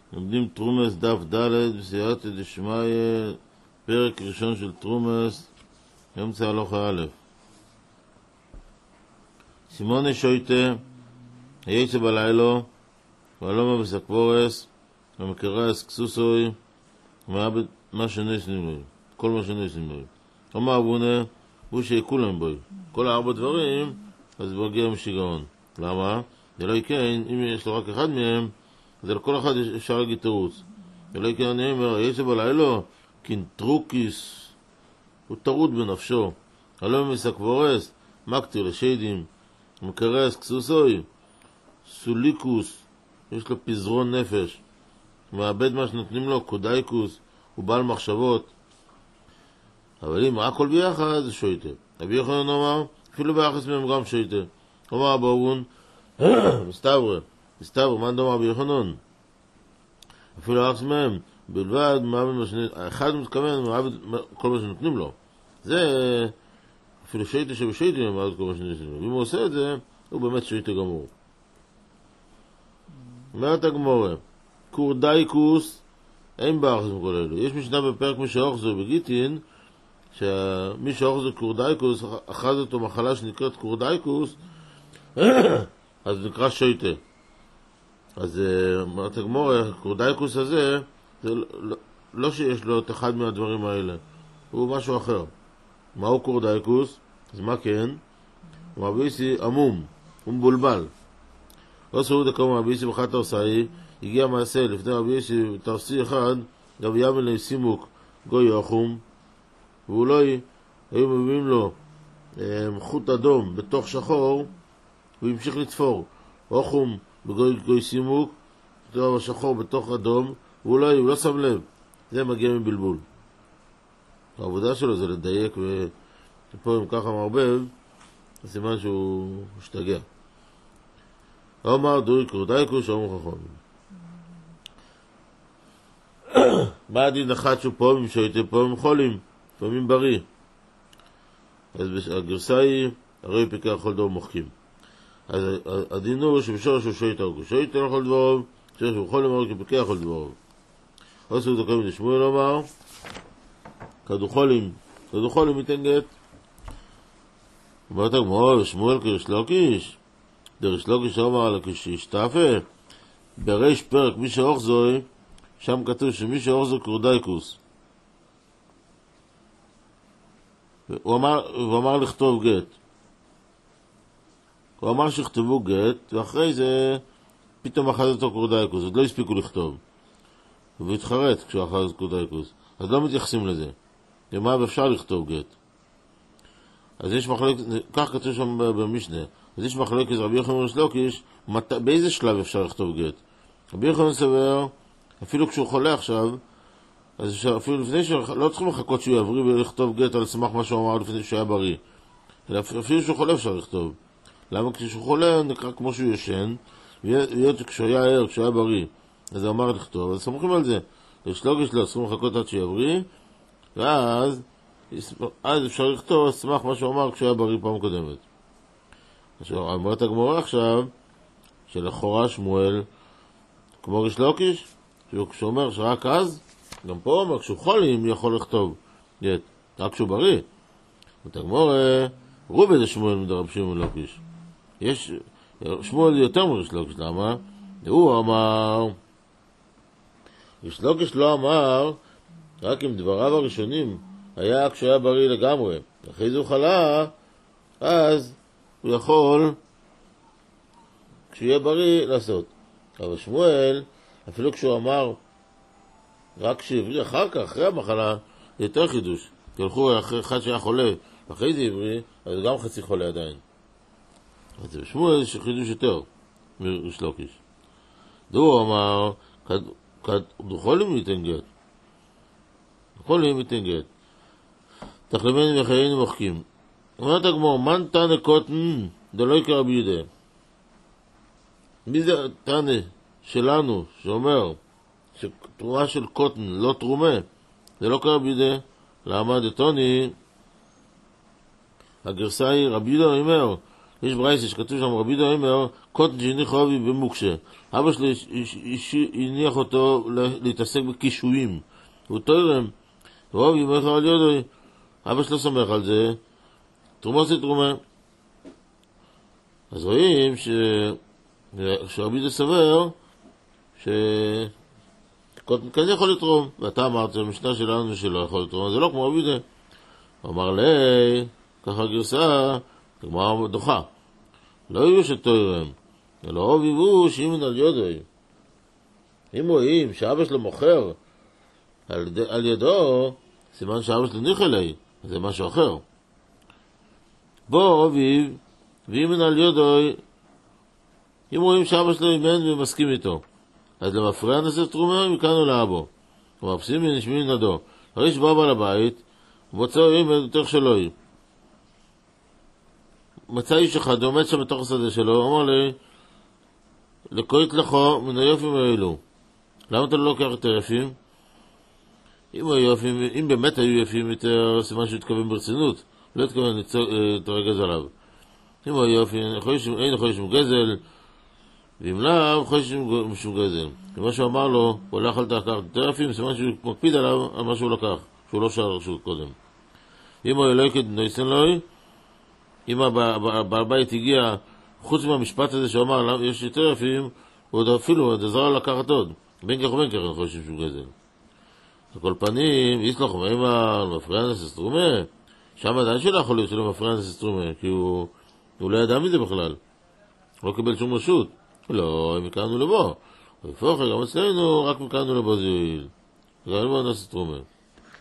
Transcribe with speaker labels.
Speaker 1: לומדים תרומס דף ד' בסייעתא דשמיא, פרק ראשון של תרומס, אמצע הלכה א'. סימון שויטה, היצא בלילו, ואלומה בסקבורס, ומקרס קסוסוי, ומעבד מה שנשנים לו, כל מה שנשנים לו. אומר אבונה, הוא שכולם בו, כל 4 דברים, אז בגיע משיגעון. למה? זה לא יקן, אם יש לו רק אחד מהם, אז לכל אחד אפשר להגיד תירוץ. ולא יקן אני אומר, היצא בלילו, קינטרוקיס, הוא טרוד בנפשו. אלומה בסקבורס, מקטיר לשדים, מקרס קסוסוי, סוליקוס, יש לו פזרון נפש, מאבד מה שנותנים לו, קודייקוס, הוא בעל מחשבות. אבל אם הכל ביחד זה שויטה. רבי יוחנן אומר, אפילו ביחס מהם גם שויטה. אומר אבא אבון, מסתברא, מה נדמה רבי יוחנן? אפילו ביחס מהם, בלבד, אחד מתכוון, מאבד כל מה שנותנים לו. זה אפילו שויטה שבשויטה, מאבד כל מה שנותנים לו. ואם הוא עושה את זה, הוא באמת שויטה גמור. אומרת הגמורה, קורדייקוס, אין באחז מכל אלו. יש משנה בפרק מי שאוחזו בגיטין, שמי שאוחזו קורדייקוס, אחז אותו מחלה שנקראת קורדייקוס, אז נקרא שויטה. אז אומרת הגמורה, קורדייקוס הזה, זה לא שיש לו את אחד מהדברים האלה, הוא משהו אחר. מהו קורדייקוס? אז מה כן? הוא מרביסי עמום, הוא מבולבל. לא סעוד הקום רבי יוסי בחת תרסאי, הגיע מעשה לפני רבי יוסי תרסי אחד, רבי ימין לסימוק גוי יוחום, והוא לא היו מביאים לו חוט אדום בתוך שחור, הוא המשיך לתפור אוחום בגוי סימוק, שחור בתוך אדום, והוא לא שם לב, זה מגיע מבלבול. העבודה שלו זה לדייק, ופה אם ככה מרבב, זה סימן שהוא משתגע. אומר דורי קורדייקוס שאומר חכם. מה הדין אחד שהוא פעמים שויטה, פעמים חולים, פעמים בריא. אז הגרסה היא, הרי פיקח כל דבר מוחקים. אז הדין הוא שבשורש הוא שויטה, הוא שויטה לכל דברו, בשורש הוא חולים, הוא פיקח כל דברו. עשו דקה מן שמואל אומר, כדוחולים ייתן גט. אומרת הגמרא, שמואל כריש דריש לוקיש אומר על כשהשתאפה בריש פרק מי שאוחזוי, שם כתוב שמי שאוחזו קורדייקוס, הוא אמר לכתוב גט, הוא אמר שכתבו גט, ואחרי זה פתאום אחז אותו קורדייקוס, עוד לא הספיקו לכתוב, והתחרט כשהוא אחז קורדייקוס, אז לא מתייחסים לזה. למה אפשר לכתוב גט? אז יש מחלוקת, כך כתוב שם במשנה, אז יש מחלוקת רבי יוחנן וריש לוקיש, באיזה שלב אפשר לכתוב גט? רבי יוחנן סבר, אפילו כשהוא חולה עכשיו, אז אפילו לפני לא צריכים לחכות שהוא יבריא ולכתוב גט על סמך מה שהוא אמר לפני שהוא היה בריא, אלא אפילו כשהוא חולה אפשר לכתוב. למה? כשהוא חולה נקרא כמו שהוא ישן, כשהוא היה ער, כשהוא היה בריא, אז הוא אמר לכתוב, אז סמוכים על זה. ריש לוקיש לא צריכים לחכות עד שיבריא, ואז אפשר לכתוב על סמך מה שהוא אמר כשהוא היה בריא פעם קודמת. עכשיו, אמרת הגמורה עכשיו, שלכאורה שמואל, כמו ריש לוקיש, שהוא אומר שרק אז, גם פה אומר, כשהוא חולים יכול לכתוב גט, רק כשהוא בריא. אמרת הגמורה, רובי זה שמואל מדרב שמואל לוקיש. שמואל יותר מריש לוקיש, למה? הוא אמר, ריש לוקיש לא אמר, רק עם דבריו הראשונים, היה כשהוא היה בריא לגמרי. אחרי זה הוא חלה, אז הוא יכול, כשהוא יהיה בריא, לעשות. אבל שמואל, אפילו כשהוא אמר, רק כשהבריא אחר כך, אחרי המחלה, זה יותר חידוש. תלכו אחרי אחד שהיה חולה, אחרי זה הבריא, אז גם חצי חולה עדיין. אז בשמואל זה חידוש יותר, מריש לוקיש. הוא אמר, דוחולים ייתן גט. דוחולים ייתן גט. תחלמנו וחיינו מוחקים. אומרת הגמור, מן תנא קוטן דלא יקרא רבי יהודה. מי זה תנא שלנו שאומר שתרומה של קוטן לא תרומה? זה לא קרא רבי יהודה. למה דתוני? הגרסה היא רבי יהודה אומר, יש ברייסה שכתוב שם רבי יהודה אומר, קוטן שהניח אבי במוקשה. אבא שלי הניח אותו להתעסק בקישויים. הוא תורם. ואבי אומר לך על יודוי. אבא שלו סומך על זה. תרומה זה תרומה. אז רואים שרבי יהודה סבר שקוטן כזה יכול לתרום. ואתה אמרת, המשנה שלנו שלא יכול לתרום. זה לא כמו רבי יהודה. הוא אמר לי, ככה גרסה, הגמרא דוחה. לא יהיו שתורם, אלא רוב יבוא שימן על יודוי. אם רואים שאבא שלו מוכר על ידו, סימן שאבא שלו ניחא לי, זה משהו אחר. בוא רביב, וימן על יודוי, אם רואים שאבא שלו אימן ומסכים איתו, אז למפרע נעשה תרומה מכאן ולאבו. ומפסים ונשמעים נדו. הרי שבא בעל הבית, ובוצע יום יותר שלו. מצא איש אחד, הוא עומד שם בתוך השדה שלו, הוא אמר לי, לקוית לכו מן היופים האלו. למה אתה לא לוקח את היפים? אם באמת היו יפים יותר, סימן שהוא התכוון ברצינות, לא התכוון להתרגז עליו. אם הוא היופי, אין חוי שום גזל, ואם לא, חוי שום גזל. ומה שהוא אמר לו, הוא הולך על לקחת את היפים, סימן שהוא מקפיד עליו על מה שהוא לקח, שהוא לא שר שהוא קודם. אם הוא אלוהי כדנויסן לוי, אם הבעל בית הגיע, חוץ מהמשפט הזה שהוא אמר, יש יותר יפים, הוא עוד אפילו, עוד עזרה לקחת עוד. בין כך ובין כך, אני חושב שהוא גזל. על כל פנים, יש לך מימר, מפריע נס אסטרומה, שם עדיין שלא יכול להיות שלא מפריע נס אסטרומה, כי הוא לא ידע מזה בכלל. הוא לא קיבל שום רשות. לא, אם מכאנו לבוא. ופוחר, גם אצלנו, רק מכאנו לבוא זה יועיל. גם לבוא נס אסטרומה.